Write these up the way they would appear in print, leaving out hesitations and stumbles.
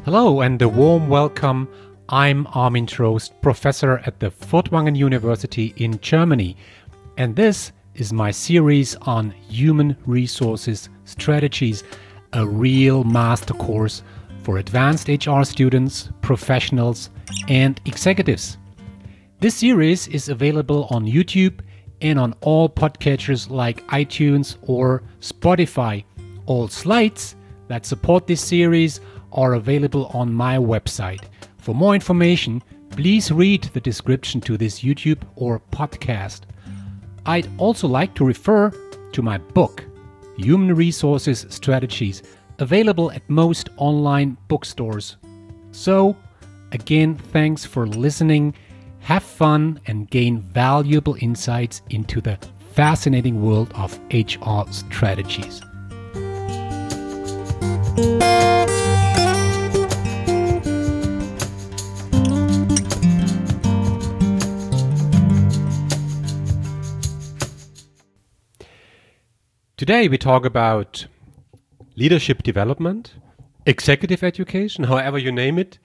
Hello and a warm welcome. I'm Armin Trost, professor at the Furtwangen University in Germany, and this is my series on human resources strategies, a real master course for advanced HR students, professionals, and executives. This series is available on YouTube and on all podcatchers like iTunes or Spotify. All slides that support this series are available on my website. For more information, please read the description to this YouTube or podcast. I'd also like to refer to my book, Human Resources Strategies, available at most online bookstores. So, again, thanks for listening. Have fun and gain valuable insights into the fascinating world of HR strategies. Today we talk about leadership development, executive education, however you name it.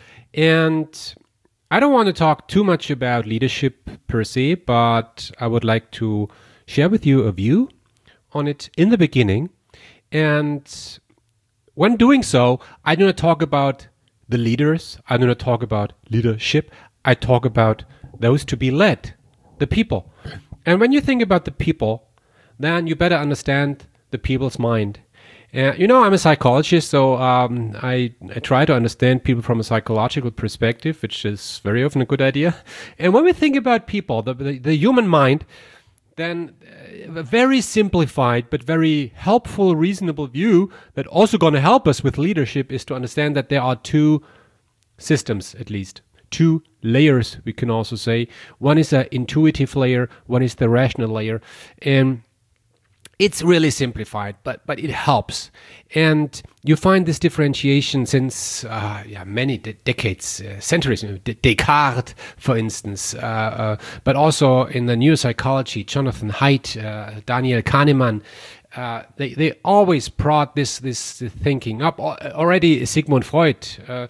And I don't want to talk too much about leadership per se, but I would like to share with you a view on it in the beginning. And when doing so, I do not talk about the leaders. I do not talk about leadership. I talk about those to be led, the people. And when you think about the people, then you better understand the people's mind. I'm a psychologist, so I try to understand people from a psychological perspective, which is very often a good idea. And when we think about people, the human mind, then a very simplified but very helpful, reasonable view that also going to help us with leadership is to understand that there are two systems, at least. Two layers, we can also say. One is an intuitive layer, one is the rational layer. And it's really simplified, but it helps. And you find this differentiation since many decades, centuries. Descartes, for instance, but also in the neuropsychology, Jonathan Haidt, Daniel Kahneman, they always brought this thinking up. Already Sigmund Freud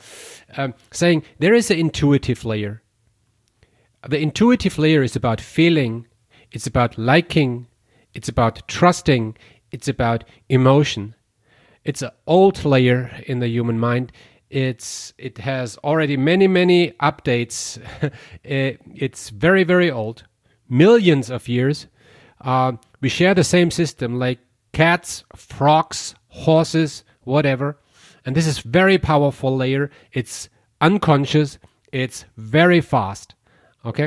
saying there is an intuitive layer. The intuitive layer is about feeling, it's about liking, it's about trusting, it's about emotion. It's an old layer in the human mind. It has already many updates. It's very, very old, millions of years. We share the same system like cats, frogs, horses, whatever. And this is very powerful layer. It's unconscious. It's very fast. Okay?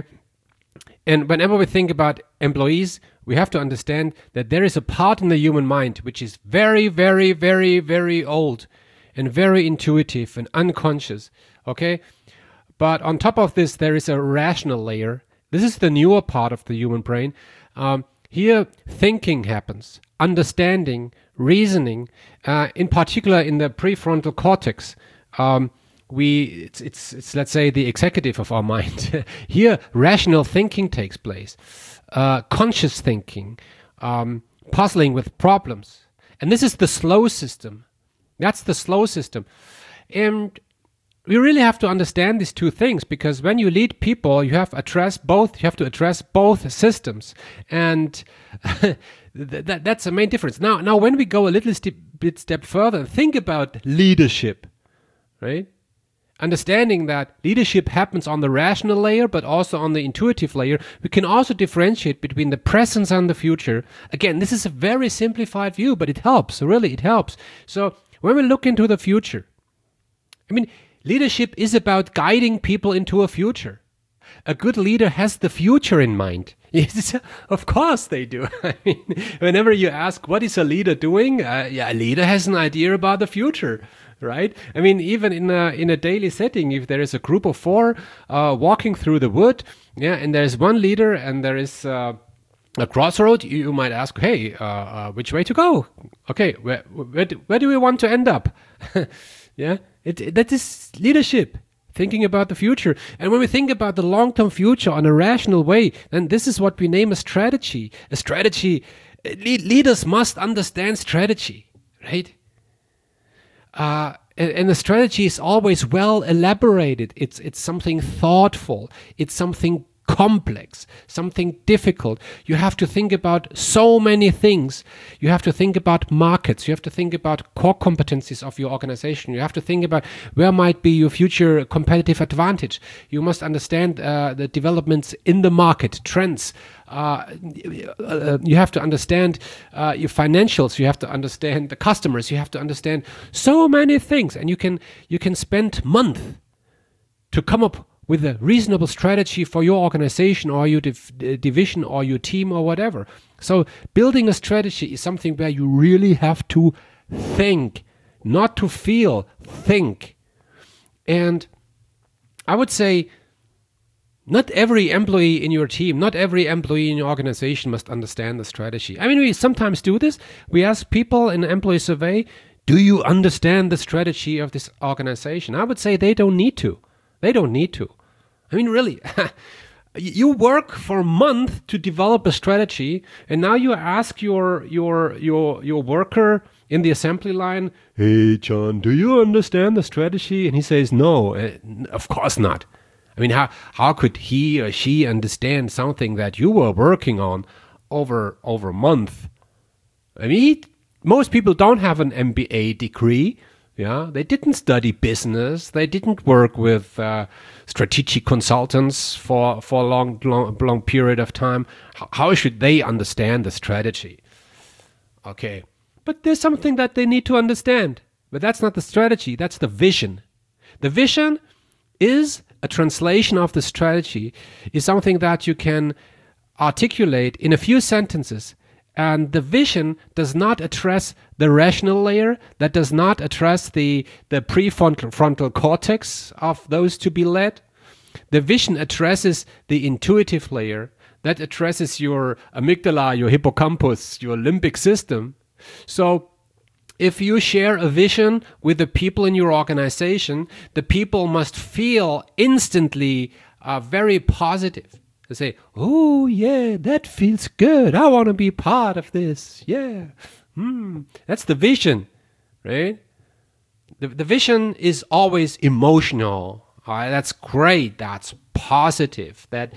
And whenever we think about employees, we have to understand that there is a part in the human mind which is very, very, very, very old and very intuitive and unconscious, okay? But on top of this, there is a rational layer. This is the newer part of the human brain. Here, thinking happens, understanding, reasoning, in particular in the prefrontal cortex. It's let's say the executive of our mind. Here, rational thinking takes place. Conscious thinking, puzzling with problems. And this is the slow system. That's the slow system. And we really have to understand these two things, because when you lead people, you have to address both systems. And that's the main difference. Now, when we go a little step further and think about leadership, right? Understanding that leadership happens on the rational layer, but also on the intuitive layer, we can also differentiate between the present and the future. Again, this is a very simplified view, but it helps. Really, it helps. So when we look into the future, leadership is about guiding people into a future. A good leader has the future in mind. Yes, of course they do. Whenever you ask, what is a leader doing? A leader has an idea about the future. Right? Even in a daily setting, if there is a group of four walking through the wood, and there's one leader and there is a crossroad, you might ask, hey, which way to go? Okay, where do we want to end up? That is leadership, thinking about the future. And when we think about the long-term future on a rational way, then this is what we name a strategy. A strategy, leaders must understand strategy, right? and the strategy is always well elaborated. It's something thoughtful. It's something complex, something difficult. You have to think about so many things. You have to think about markets. You have to think about core competencies of your organization. You have to think about where might be your future competitive advantage. You must understand the developments in the market, trends. You have to understand your financials. You have to understand the customers. You have to understand so many things, and you can spend months to come up with a reasonable strategy for your organization or your division or your team or whatever. So building a strategy is something where you really have to think, not to feel, think. And I would say not every employee in your team, not every employee in your organization must understand the strategy. I mean, we sometimes do this. We ask people in an employee survey, do you understand the strategy of this organization? I would say they don't need to. They don't need to. I mean, really, you work for a month to develop a strategy, and now you ask your worker in the assembly line, "Hey, John, do you understand the strategy?" And he says, "No, of course not." I mean, how could he or she understand something that you were working on over a month? I mean, most people don't have an MBA degree. Yeah, they didn't study business. They didn't work with strategic consultants for a long period of time. How should they understand the strategy? Okay, but there's something that they need to understand. But that's not the strategy. That's the vision. The vision is a translation of the strategy. Is something that you can articulate in a few sentences. And the vision does not address the rational layer, that does not address the prefrontal cortex of those to be led. The vision addresses the intuitive layer, that addresses your amygdala, your hippocampus, your limbic system. So if you share a vision with the people in your organization, the people must feel instantly very positive. They say, "Oh, yeah, that feels good. I want to be part of this. Yeah." That's the vision, right? The vision is always emotional. That's great. That's positive. That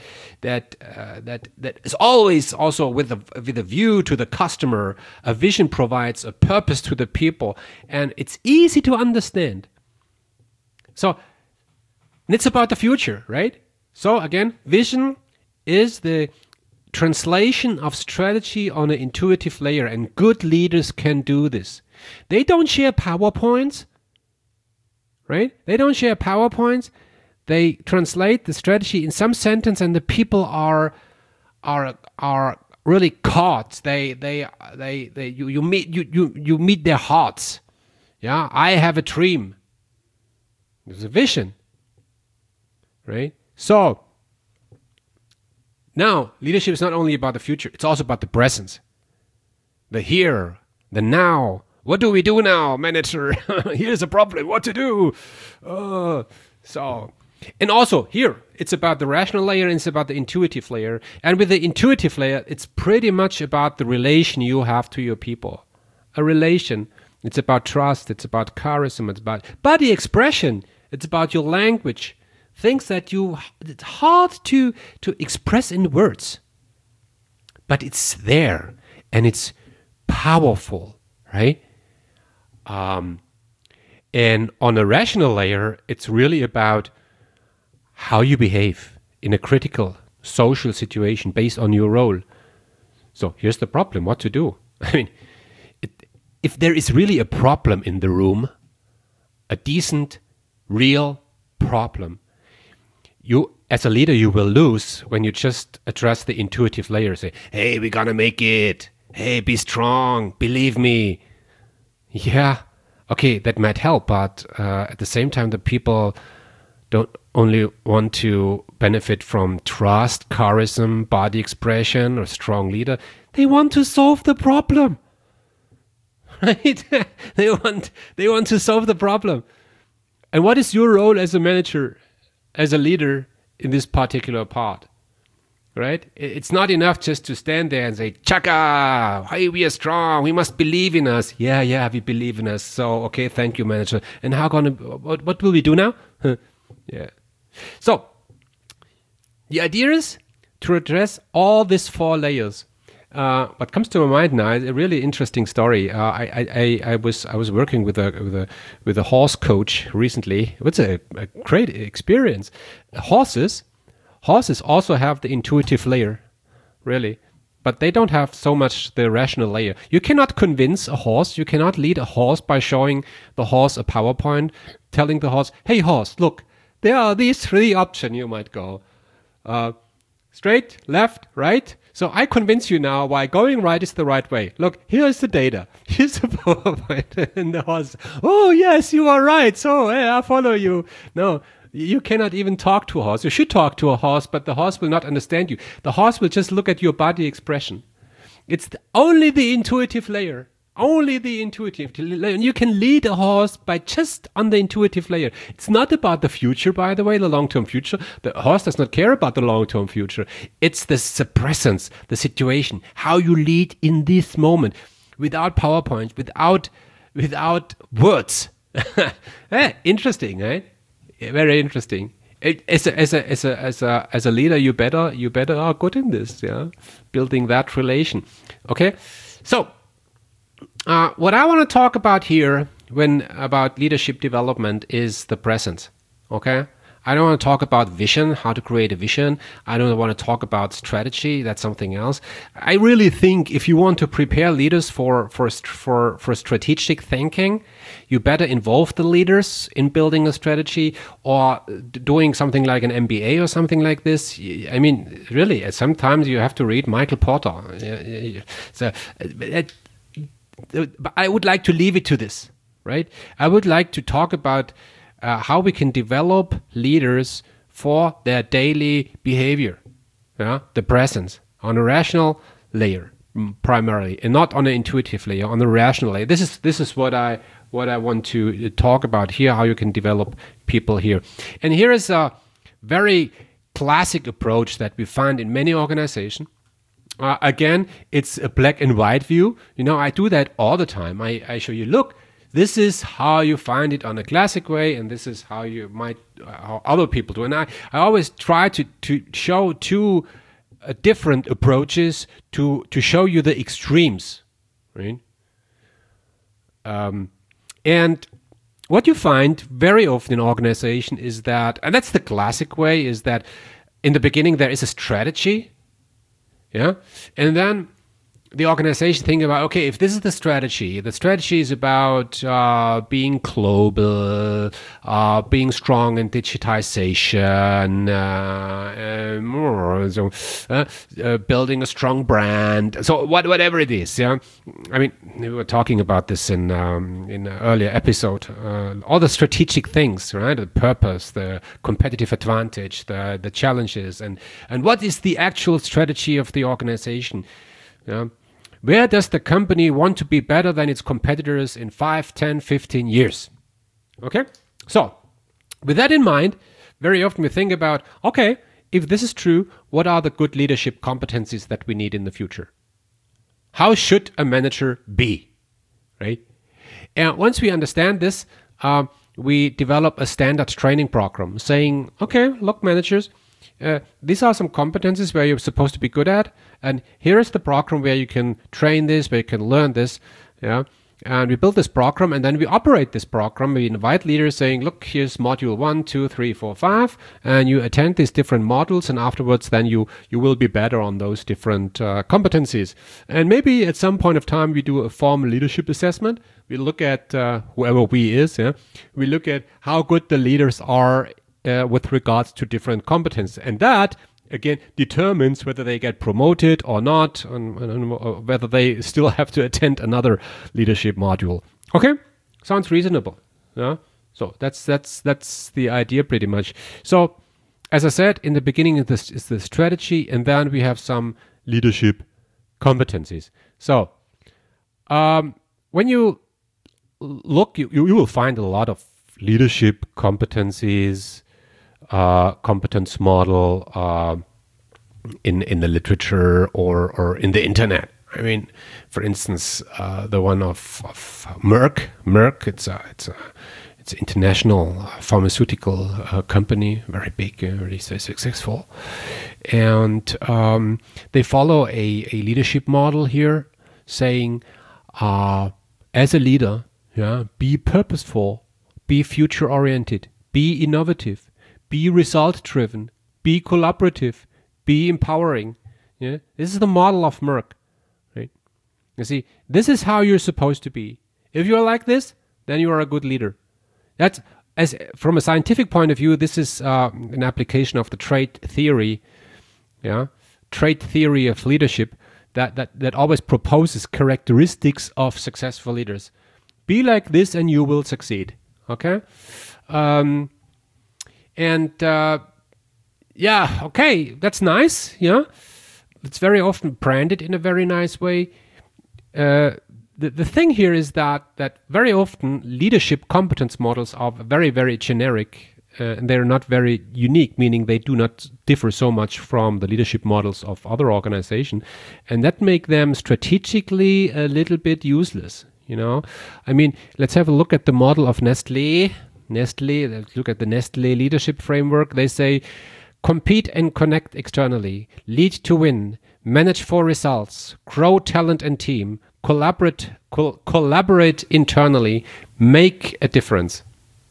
is always also with a view to the customer. A vision provides a purpose to the people, and it's easy to understand. So, and it's about the future, right? So again, vision is the translation of strategy on an intuitive layer, and good leaders can do this. They don't share PowerPoints, right? They don't share PowerPoints. They translate the strategy in some sentence, and the people are really caught. You meet their hearts. Yeah, I have a dream. There's a vision, right? So now, leadership is not only about the future, it's also about the present. The here, the now. What do we do now, manager? Here's a problem, what to do? And also here, it's about the rational layer and it's about the intuitive layer. And with the intuitive layer, it's pretty much about the relation you have to your people. A relation. It's about trust, it's about charisma, it's about body expression, it's about your language. Things that it's hard to express in words, but it's there and it's powerful, right? And on a rational layer, it's really about how you behave in a critical social situation based on your role. So here's the problem, what to do. I mean, if there is really a problem in the room, a decent, real problem, you, as a leader, you will lose when you just address the intuitive layer. Say, "Hey, we're gonna make it. Hey, be strong. Believe me." Yeah, okay, that might help, but at the same time, the people don't only want to benefit from trust, charisma, body expression, or strong leader. They want to solve the problem, right? They want to solve the problem. And what is your role as a manager, as a leader in this particular part? right? It's not enough just to stand there and say, Chaka, hey, we are strong. We must believe in us. Yeah, we believe in us. So, okay, thank you, manager. And what will we do now? Yeah. So, the idea is to address all these four layers. What comes to my mind now is a really interesting story. I was working with a horse coach recently. It's a great experience. Horses also have the intuitive layer, really, but they don't have so much the rational layer. You cannot convince a horse. You cannot lead a horse by showing the horse a PowerPoint, telling the horse, "Hey, horse, look, there are these three options you might go." Straight, left, right. So I convince you now why going right is the right way. Look, here's the data. Here's the PowerPoint. And the horse, oh, yes, you are right. So I follow you. No, you cannot even talk to a horse. You should talk to a horse, but the horse will not understand you. The horse will just look at your body expression. It's only the intuitive layer. Only the intuitive layer. You can lead a horse by just on the intuitive layer. It's not about the future, by the way, the long-term future. The horse does not care about the long-term future. It's the presence, the situation, how you lead in this moment, without PowerPoint, without words. Interesting, right? Very interesting. As a leader, you better are good in this, yeah, building that relation. Okay, so. What I want to talk about here about leadership development is the present, okay? I don't want to talk about vision, how to create a vision. I don't want to talk about strategy. That's something else. I really think if you want to prepare leaders for strategic thinking, you better involve the leaders in building a strategy or doing something like an MBA or something like this. I mean, really, sometimes you have to read Michael Porter. So, I would like to leave it to this, right? I would like to talk about how we can develop leaders for their daily behavior, the presence on a rational layer primarily, and not on an intuitive layer, on the rational layer. This is what I want to talk about here, how you can develop people here. And here is a very classic approach that we find in many organizations. Again, it's a black and white view. I do that all the time. I show you, look, this is how you find it on a classic way, and this is how how other people do. And I always try to show two different approaches to show you the extremes, right? And what you find very often in organization is that, and that's the classic way, is that in the beginning there is a strategy. Yeah, and then the organization think about, okay, if this is the strategy is about being global, being strong in digitization, building a strong brand. So whatever it is, yeah. I mean, we were talking about this in an earlier episode. All the strategic things, right? The purpose, the competitive advantage, the challenges, and what is the actual strategy of the organization? Yeah. Where does the company want to be better than its competitors in 5, 10, 15 years? Okay? So, with that in mind, very often we think about, okay, if this is true, what are the good leadership competencies that we need in the future? How should a manager be? Right? And once we understand this, we develop a standard training program saying, okay, look, managers, these are some competencies where you're supposed to be good at, and here is the program where you can train this, where you can learn this, yeah. And we build this program, and then we operate this program. We invite leaders saying, look, here's module 1, 2, 3, 4, 5, and you attend these different modules, and afterwards then you will be better on those different competencies. And maybe at some point of time we do a formal leadership assessment. We look at whoever we is, yeah. We look at how good the leaders are with regards to different competences, and that again determines whether they get promoted or not, and whether they still have to attend another leadership module. Okay, sounds reasonable. Yeah. So that's the idea pretty much. So as I said in the beginning, this is the strategy, and then we have some leadership competencies. So when you look, you will find a lot of leadership competencies. Competence model, in the literature or in the internet. I mean, for instance, the one of Merck. Merck, it's an international pharmaceutical company, very big, very successful, and they follow a leadership model here, saying, as a leader, be purposeful, be future-oriented, be innovative, be result-driven, be collaborative, be empowering. Yeah, this is the model of Merck. Right? You see, this is how you're supposed to be. If you're like this, then you are a good leader. That's from a scientific point of view. This is an application of the trait theory. Yeah, trait theory of leadership that always proposes characteristics of successful leaders. Be like this, and you will succeed. Okay, okay, that's nice. Yeah, it's very often branded in a very nice way. The thing here is that very often leadership competence models are very, very generic, and they're not very unique, meaning they do not differ so much from the leadership models of other organizations, and that make them strategically a little bit useless. I mean, let's have a look at the model of Nestlé. Let's look at the Nestlé leadership framework. They say, compete and connect externally, lead to win, manage for results, grow talent and team, collaborate internally, make a difference.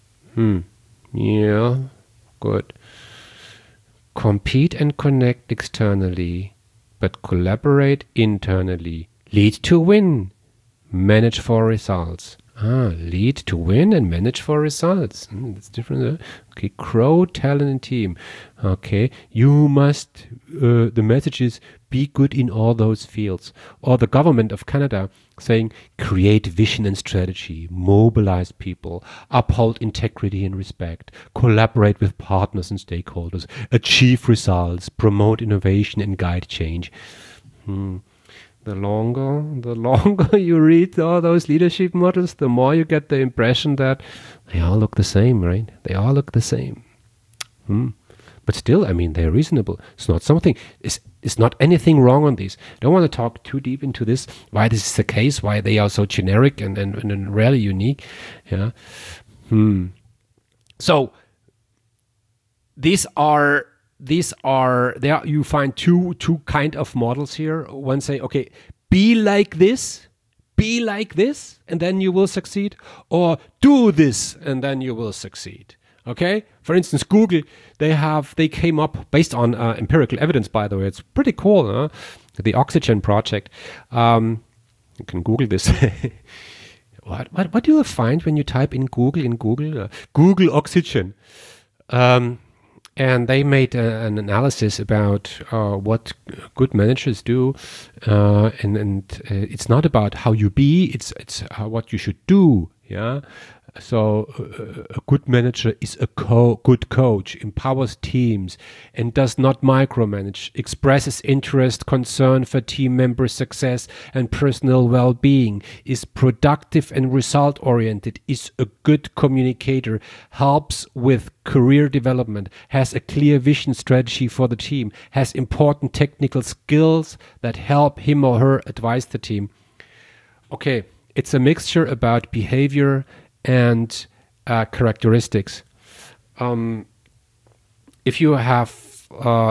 Yeah, good. Compete and connect externally, but collaborate internally, lead to win, manage for results. Lead to win and manage for results. That's different. Okay, grow talent and team. Okay, you must, the message is be good in all those fields. Or the government of Canada saying create vision and strategy, mobilize people, uphold integrity and respect, collaborate with partners and stakeholders, achieve results, promote innovation and guide change. The longer you read all those leadership models, the more you get the impression that they all look the same, right? They all look the same. But still, I mean, they're reasonable. It's not anything wrong on these. I don't want to talk too deep into this, why this is the case, why they are so generic and rarely unique. Yeah. So these are there. You find two kind of models here. One say, okay, be like this, and then you will succeed, or do this and then you will succeed. Okay, for instance, Google, they came up based on empirical evidence. By the way, it's pretty cool. Huh? The Oxygen Project. You can Google this. What do you find when you type in Google? Google Oxygen. And they made an analysis about what good managers do, and it's not about how you be; it's what you should do. Yeah. So a good manager is a good coach, empowers teams, and does not micromanage, expresses interest, concern for team members' success and personal well-being, is productive and result-oriented, is a good communicator, helps with career development, has a clear vision strategy for the team, has important technical skills that help him or her advise the team. Okay, it's a mixture about behavior and characteristics. If you have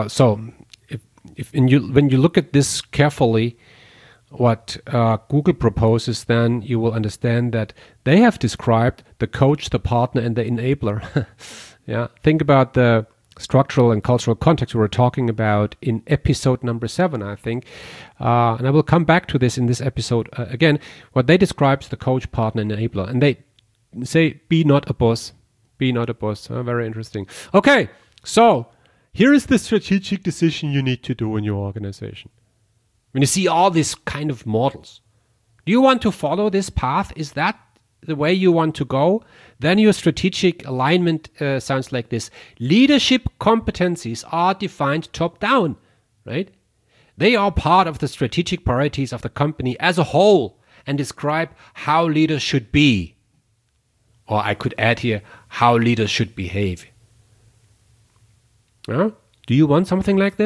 when you look at this carefully, what Google proposes, then you will understand that they have described the coach, the partner, and the enabler. Yeah, think about the structural and cultural context we were talking about in episode number 7, I think, and I will come back to this in this episode again. What they describe is the coach, partner, and enabler, and they say, be not a boss. Be not a boss. Very interesting. Okay, so here is the strategic decision you need to do in your organization. When you see all these kind of models, do you want to follow this path? Is that the way you want to go? Then your strategic alignment sounds like this. Leadership competencies are defined top down, right? They are part of the strategic priorities of the company as a whole and describe how leaders should be. Or I could add here, how leaders should behave. Do you want something like this?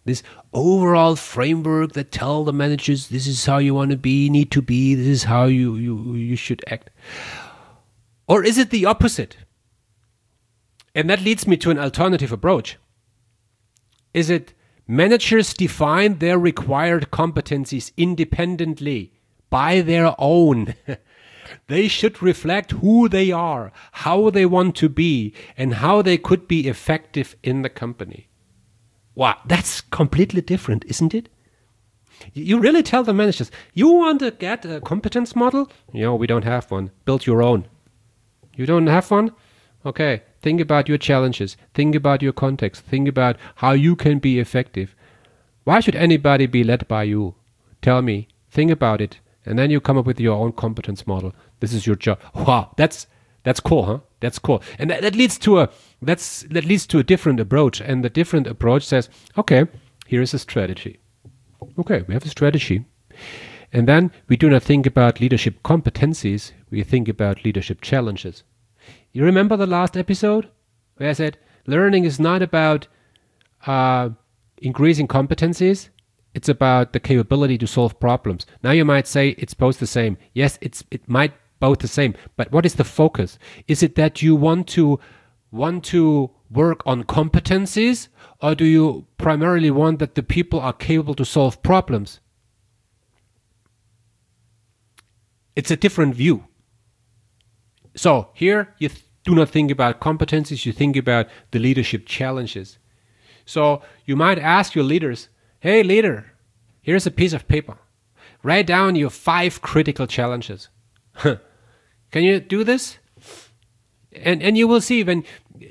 This overall framework that tell the managers this is how you want to be, need to be, this is how you should act? Or is it the opposite? And that leads me to an alternative approach. Is it managers define their required competencies independently by their own? They should reflect who they are, how they want to be, and how they could be effective in the company. Wow, that's completely different, isn't it? You really tell the managers, you want to get a competence model? We don't have one. Build your own. You don't have one? Okay, think about your challenges. Think about your context. Think about how you can be effective. Why should anybody be led by you? Tell me. Think about it. And then you come up with your own competence model. This is your job. Wow, that's cool, huh? That's cool. And that leads to a different approach. And the different approach says, okay, here is a strategy. Okay, we have a strategy. And then we do not think about leadership competencies. We think about leadership challenges. You remember the last episode where I said learning is not about increasing competencies. It's about the capability to solve problems. Now you might say it's both the same. Yes, it might both the same. But what is the focus? Is it that you want to work on competencies, or do you primarily want that the people are capable to solve problems? It's a different view. So here you do not think about competencies, you think about the leadership challenges. So you might ask your leaders, hey leader, here's a piece of paper. Write down your 5 critical challenges. Can you do this? And you will see when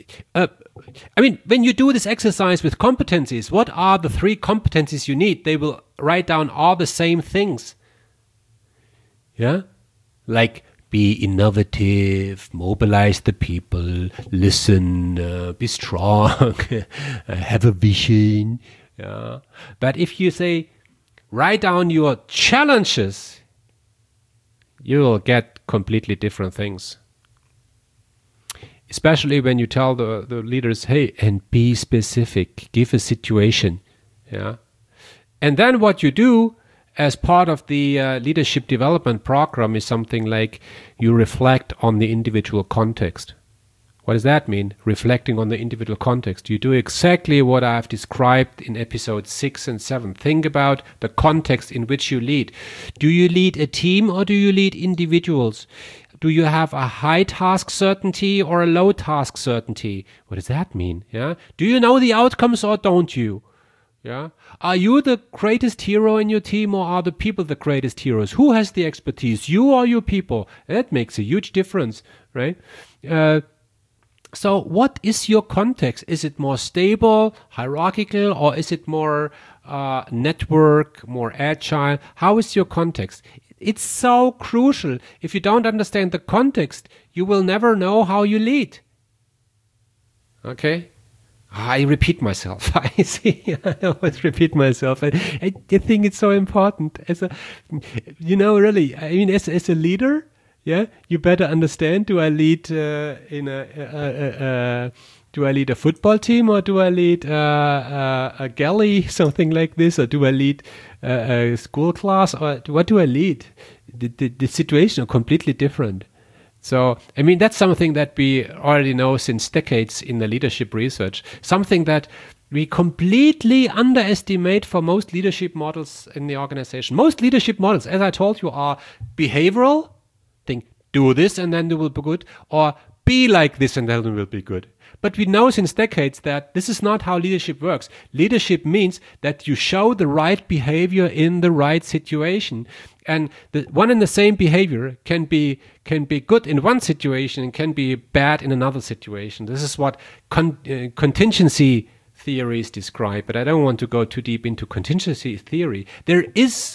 you do this exercise with competencies, what are the 3 competencies you need? They will write down all the same things. Yeah? Like be innovative, mobilize the people, listen, be strong, have a vision. Yeah. But if you say, write down your challenges, you will get completely different things. Especially when you tell the leaders, hey, and be specific, give a situation. Yeah. And then what you do as part of the leadership development program is something like you reflect on the individual context. What does that mean? Reflecting on the individual context. You do exactly what I've described in episode 6 and 7. Think about the context in which you lead. Do you lead a team or do you lead individuals? Do you have a high task certainty or a low task certainty? What does that mean? Yeah. Do you know the outcomes or don't you? Yeah. Are you the greatest hero in your team, or are the people the greatest heroes? Who has the expertise, you or your people? That makes a huge difference, right? So what is your context? Is it more stable, hierarchical, or is it more network, more agile? How is your context? It's so crucial. If you don't understand the context, you will never know how you lead. Okay? I repeat myself. I see. I always repeat myself. I think it's so important. Really. I mean, as a leader, yeah, you better understand. Do I lead do I lead a football team, or do I lead a galley, something like this, or do I lead a school class, or what do I lead? The situation are completely different. So, I mean, that's something that we already know since decades in the leadership research, something that we completely underestimate for most leadership models in the organization. Most leadership models, as I told you, are behavioral, think, do this and then it will be good, or be like this and then it will be good. But we know since decades that this is not how leadership works. Leadership means that you show the right behavior in the right situation. And the one and the same behavior can be good in one situation and can be bad in another situation. This is what contingency theories describe. But I don't want to go too deep into contingency theory. There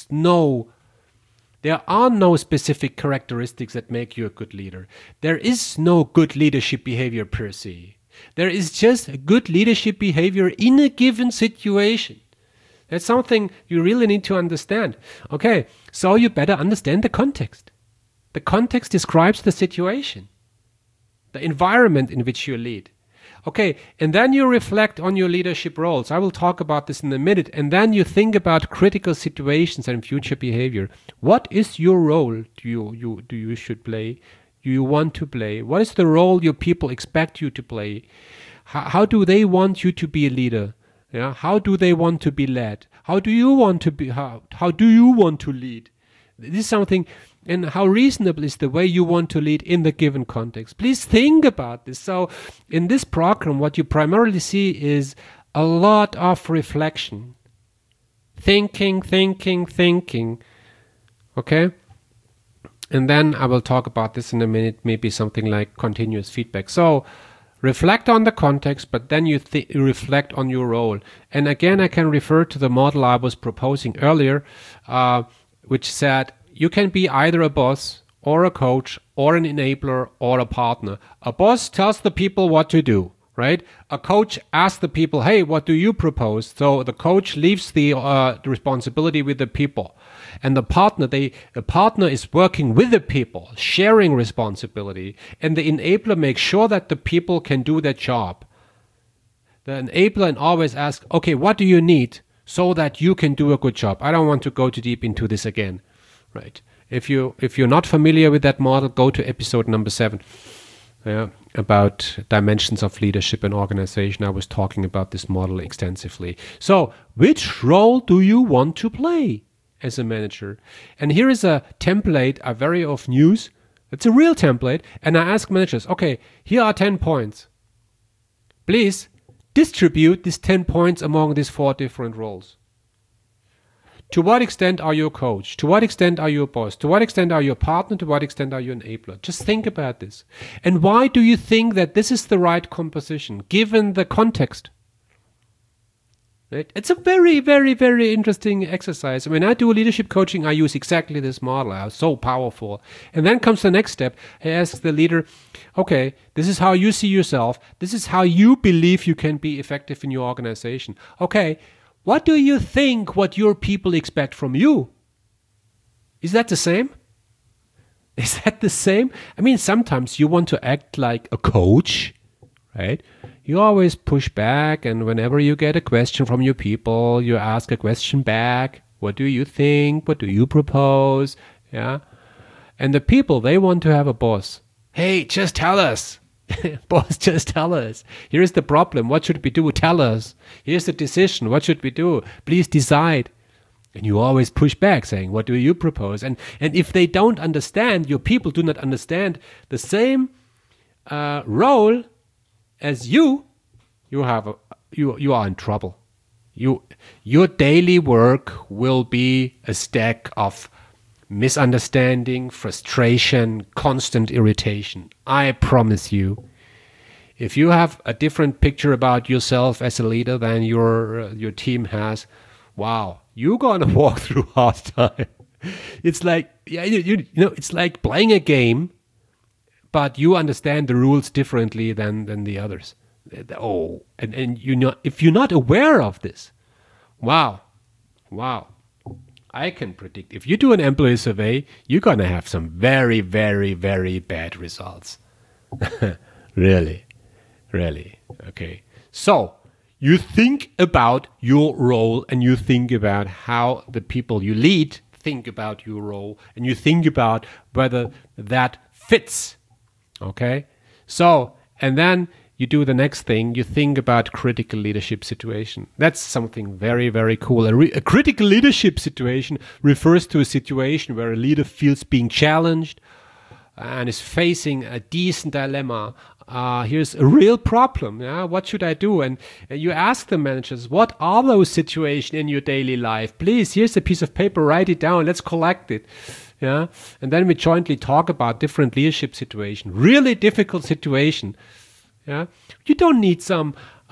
are no specific characteristics that make you a good leader. There is no good leadership behavior per se. There is just a good leadership behavior in a given situation. That's something you really need to understand. Okay, so you better understand the context. The context describes the situation, the environment in which you lead. Okay, and then you reflect on your leadership roles. I will talk about this in a minute. And then you think about critical situations and future behavior. What is your role you should play? Do you want to play? What is the role your people expect you to play? How do they want you to be a leader? Yeah, how do they want to be led? How do you want to be? How do you want to lead? This is something. And how reasonable is the way you want to lead in the given context? Please think about this. So in this program, what you primarily see is a lot of reflection. Thinking. Okay? And then I will talk about this in a minute, maybe something like continuous feedback. So reflect on the context, but then you reflect on your role. And again, I can refer to the model I was proposing earlier, which said, you can be either a boss or a coach or an enabler or a partner. A boss tells the people what to do, right? A coach asks the people, hey, what do you propose? So the coach leaves the responsibility with the people. And the partner is working with the people, sharing responsibility. And the enabler makes sure that the people can do their job. The enabler always asks, okay, what do you need so that you can do a good job? I don't want to go too deep into this again. Right. If you're not familiar with that model, go to episode number 7 about dimensions of leadership and organization. I was talking about this model extensively. So, which role do you want to play as a manager? And here is a template I very often use. It's a real template. And I ask managers, okay, here are 10 points. Please distribute these 10 points among these 4 different roles. To what extent are you a coach? To what extent are you a boss? To what extent are you a partner? To what extent are you an enabler? Just think about this. And why do you think that this is the right composition, given the context? Right? It's a very, very, very interesting exercise. When I do leadership coaching, I use exactly this model. It's so powerful. And then comes the next step. I ask the leader, okay, this is how you see yourself. This is how you believe you can be effective in your organization. Okay, what do you think what your people expect from you? Is that the same? Is that the same? I mean, sometimes you want to act like a coach, right? You always push back, and whenever you get a question from your people, you ask a question back. What do you think? What do you propose? Yeah. And the people, they want to have a boss. Hey, just tell us. Boss, just tell us. Here's the problem. What should we do? Tell us. Here's the decision. What should we do? Please decide. And you always push back saying, what do you propose? And if they don't understand, your people do not understand the same role as you are in trouble. Your daily work will be a stack of misunderstanding, frustration, constant irritation. I promise you. If you have a different picture about yourself as a leader than your team has, wow, you're gonna walk through hard time. It's like it's like playing a game, but you understand the rules differently than the others. Oh, and if you're not aware of this, wow. I can predict if you do an employee survey, you're going to have some very, very, very bad results. Really. Okay. So you think about your role, and you think about how the people you lead think about your role, and you think about whether that fits. Okay. So, and then you do the next thing, you think about critical leadership situation. That's something very, very cool. A critical leadership situation refers to a situation where a leader feels being challenged and is facing a decent dilemma. Here's a real problem. Yeah? What should I do? And you ask the managers, what are those situations in your daily life? Please, here's a piece of paper, write it down, let's collect it. Yeah, and then we jointly talk about different leadership situations, really difficult situation. Yeah, you don't need some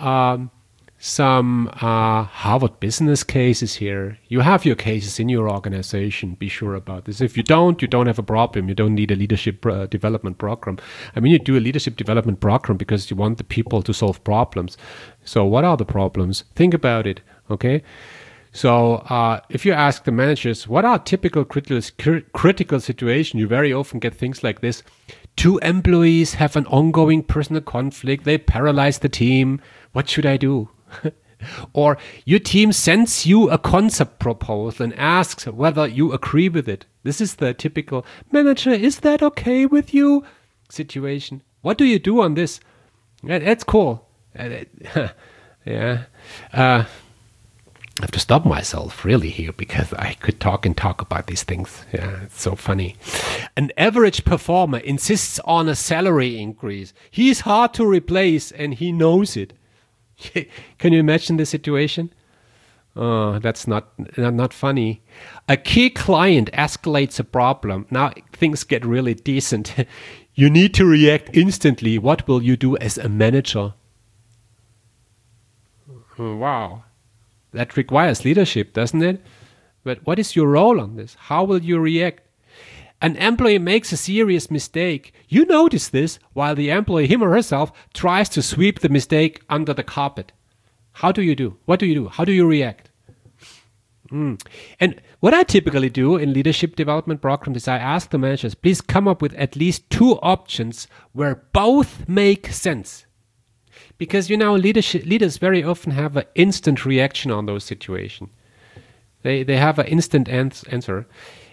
Harvard business cases here. You have your cases in your organization. Be sure about this. If you don't have a problem. You don't need a leadership development program. I mean, you do a leadership development program because you want the people to solve problems. So what are the problems? Think about it, okay? So if you ask the managers, what are typical critical situations, you very often get things like this. two employees have an ongoing personal conflict. They paralyze the team. What should I do? Or your team sends you a concept proposal and asks whether you agree with it. This is the typical manager, is that okay with you situation. What do you do on this? That's cool. Yeah. I have to stop myself really here because I could talk about these things. Yeah, it's so funny. An average performer insists on a salary increase. He's hard to replace and he knows it. Can you imagine the situation? Oh, that's not funny. A key client escalates a problem. Now things get really decent. You need to react instantly. What will you do as a manager? Oh, wow. That requires leadership, doesn't it? But what is your role on this? How will you react? An employee makes a serious mistake. You notice this while the employee, him or herself, tries to sweep the mistake under the carpet. How do you do? What do you do? How do you react? And what I typically do in leadership development programs is I ask the managers, please come up with at least two options where both make sense. Because, leaders very often have an instant reaction on those situations. They have an instant answer.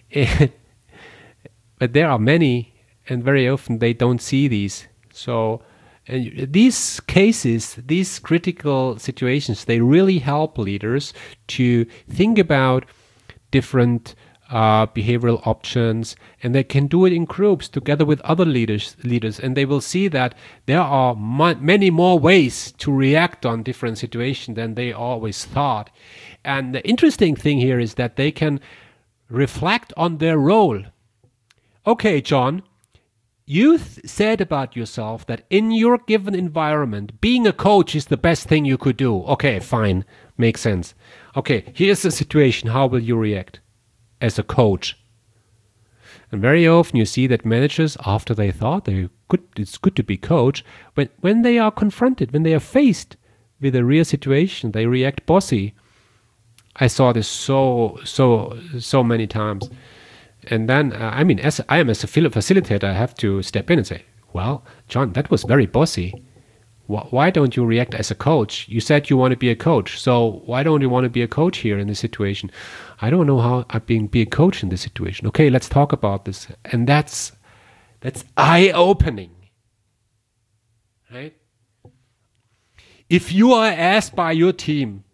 But there are many, and very often they don't see these. So these cases, these critical situations, they really help leaders to think about different behavioral options, and they can do it in groups together with other leaders, and they will see that there are many more ways to react on different situations than they always thought. And the interesting thing here is that they can reflect on their role. Okay, John, you said about yourself that in your given environment, being a coach is the best thing you could do. Okay, fine. Makes sense. Okay, here's the situation. How will you react as a coach? And very often you see that managers, after they thought it's good to be coach, when they are confronted, when they are faced with a real situation, they react bossy. I saw this so many times. And then, as a facilitator, I have to step in and say, well, John, that was very bossy. Why don't you react as a coach? You said you want to be a coach, so why don't you want to be a coach here in this situation? I don't know how I be a coach in this situation. Okay, let's talk about this. And that's eye-opening, right? If you are asked by your team,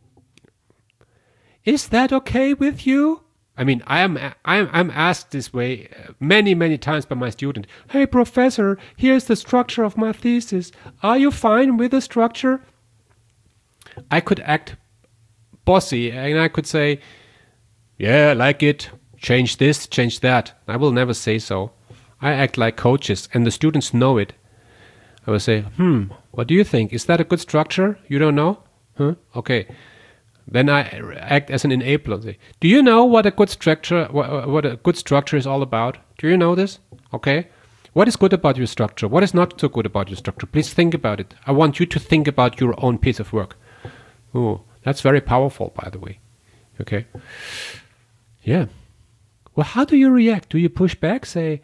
is that okay with you? I'm asked this way many times by my student. Hey, professor, here's the structure of my thesis. Are you fine with the structure? I could act bossy and I could say, yeah, I like it. Change this, change that. I will never say so. I act like coaches and the students know it. I will say, what do you think? Is that a good structure? You don't know? Okay. Then I act as an enabler. Say, do you know what a good structure, what a good structure is all about? Do you know this? Okay. What is good about your structure? What is not so good about your structure? Please think about it. I want you to think about your own piece of work. Oh, that's very powerful, by the way. Okay. Yeah. Well, how do you react? Do you push back? Say,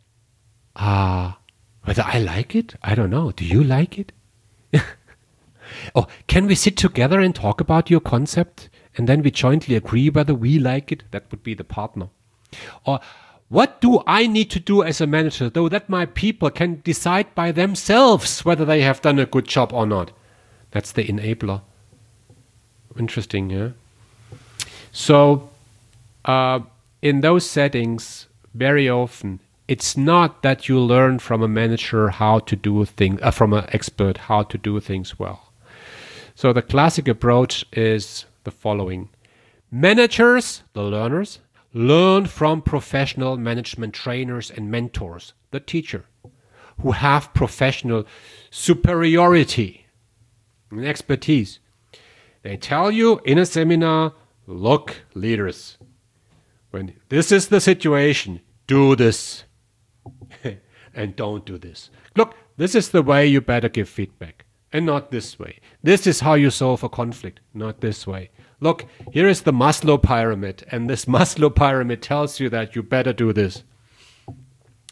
whether I like it? I don't know. Do you like it? Oh, can we sit together and talk about your concept and then we jointly agree whether we like it? That would be the partner. Or what do I need to do as a manager so that my people can decide by themselves whether they have done a good job or not? That's the enabler. Interesting, yeah? So, in those settings, very often, it's not that you learn from a manager how to do things, from an expert how to do things well. So the classic approach is the following. Managers, the learners, learn from professional management trainers and mentors, the teacher, who have professional superiority and expertise. They tell you in a seminar, look, leaders, when this is the situation, do this and don't do this. Look, this is the way you better give feedback. And not this way. This is how you solve a conflict, not this way. Look, here is the Maslow pyramid, and this Maslow pyramid tells you that you better do this.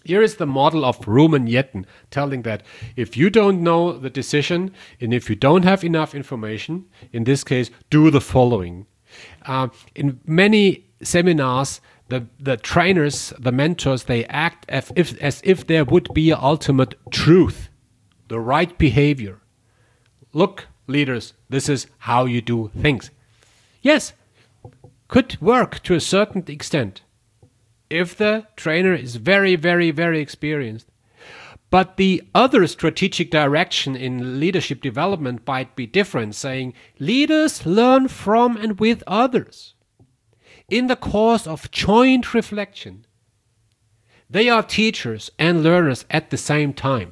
Here is the model of Rumen Yetton, telling that if you don't know the decision and if you don't have enough information, in this case, do the following. In many seminars, the trainers, the mentors, they act as if there would be an ultimate truth, the right behavior. Look, leaders, this is how you do things. Yes, could work to a certain extent if the trainer is very, very, very experienced. But the other strategic direction in leadership development might be different, saying leaders learn from and with others in the course of joint reflection. They are teachers and learners at the same time.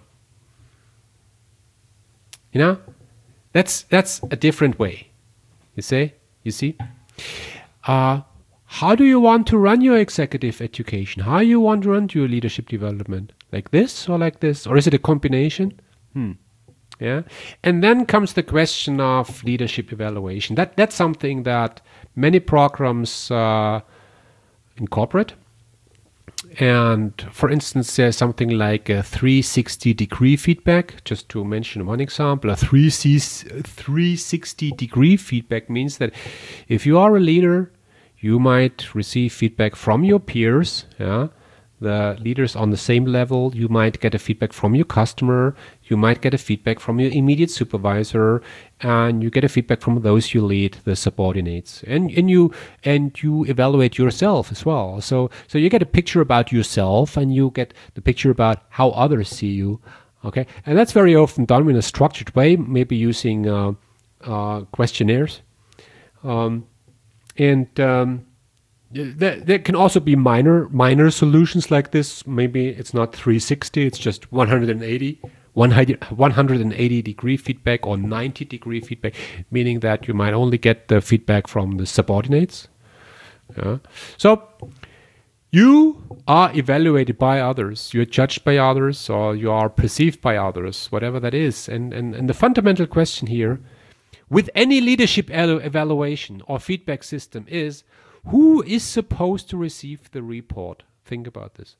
You know, that's a different way. You see? How do you want to run your executive education? How do you want to run your leadership development? Like this or like this? Or is it a combination? Yeah. And then comes the question of leadership evaluation. That's something that many programs incorporate. And for instance, there's something like a 360-degree feedback. Just to mention one example, a 360-degree feedback means that if you are a leader, you might receive feedback from your peers, the leaders on the same level. You might get a feedback from your customer. You might get a feedback from your immediate supervisor, and you get a feedback from those you lead, the subordinates, and you evaluate yourself as well. So you get a picture about yourself, and you get the picture about how others see you. Okay, and that's very often done in a structured way, maybe using questionnaires. There can also be minor solutions like this. Maybe it's not 360, it's just 180-degree feedback or 90-degree feedback, meaning that you might only get the feedback from the subordinates. Yeah. So you are evaluated by others, you're judged by others, or you are perceived by others, whatever that is. And the fundamental question here, with any leadership evaluation or feedback system, is who is supposed to receive the report? Think about this.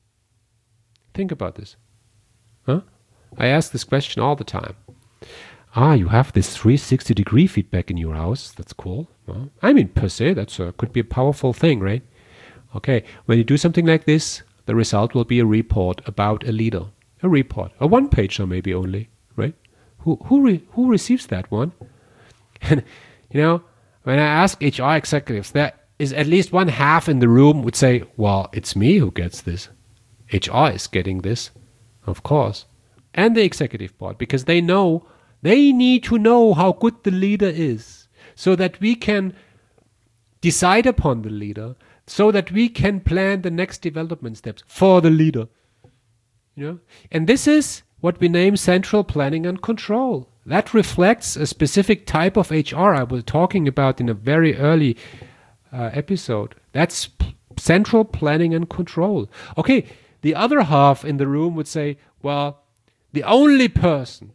Huh? I ask this question all the time. You have this 360-degree feedback in your house. That's cool. Well, I mean, per se, that's could be a powerful thing, right? Okay, when you do something like this, the result will be a report about a leader. A report, a one-pager maybe only, right? Who receives that one? And, when I ask HR executives, there is at least one half in the room would say, well, it's me who gets this. HR is getting this, of course. And the executive board, because they need to know how good the leader is, so that we can decide upon the leader, so that we can plan the next development steps for the leader. And this is what we name central planning and control. That reflects a specific type of HR I was talking about in a very early episode. That's central planning and control. Okay, the other half in the room would say, well, the only person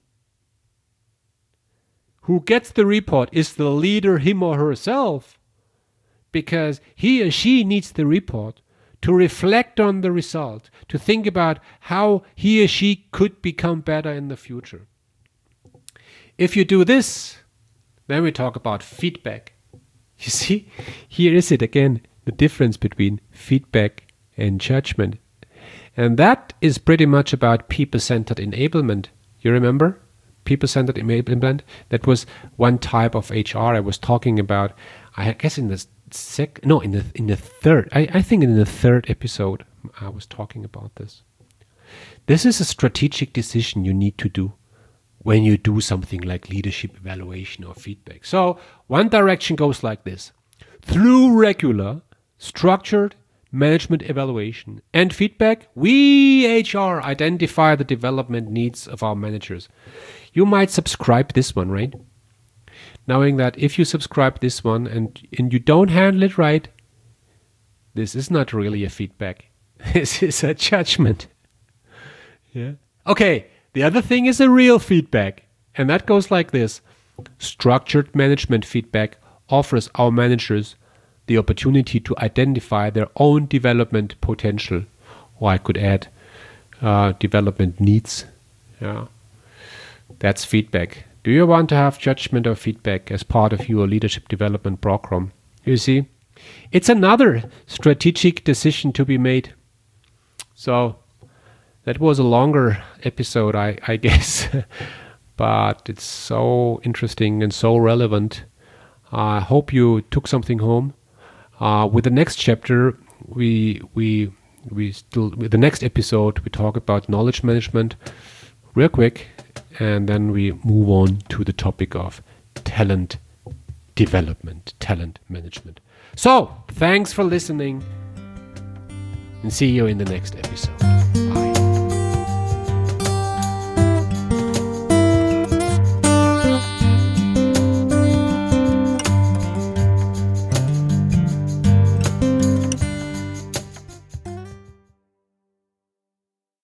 who gets the report is the leader, him or herself, because he or she needs the report to reflect on the result, to think about how he or she could become better in the future. If you do this, then we talk about feedback. You see, here is it again, the difference between feedback and judgment. And that is pretty much about people-centered enablement. You remember? People-centered enablement? That was one type of HR I was talking about. I guess in the third. I think in the third episode I was talking about this. This is a strategic decision you need to do when you do something like leadership evaluation or feedback. So one direction goes like this. Through regular, structured management evaluation and feedback, we HR identify the development needs of our managers. You might subscribe this one, right? Knowing that if you subscribe this one and you don't handle it right, this is not really a feedback. This is a judgment. Yeah. Okay. The other thing is a real feedback, and that goes like this. Structured management feedback offers our managers the opportunity to identify their own development potential, or I could add development needs. Yeah, that's feedback. Do you want to have judgment or feedback as part of your leadership development program? You see, it's another strategic decision to be made. So that was a longer episode, I guess, but it's so interesting and so relevant. I hope you took something home. With the next chapter, with the next episode, we talk about knowledge management real quick, and then we move on to the topic of talent development, talent management. So, thanks for listening, and see you in the next episode.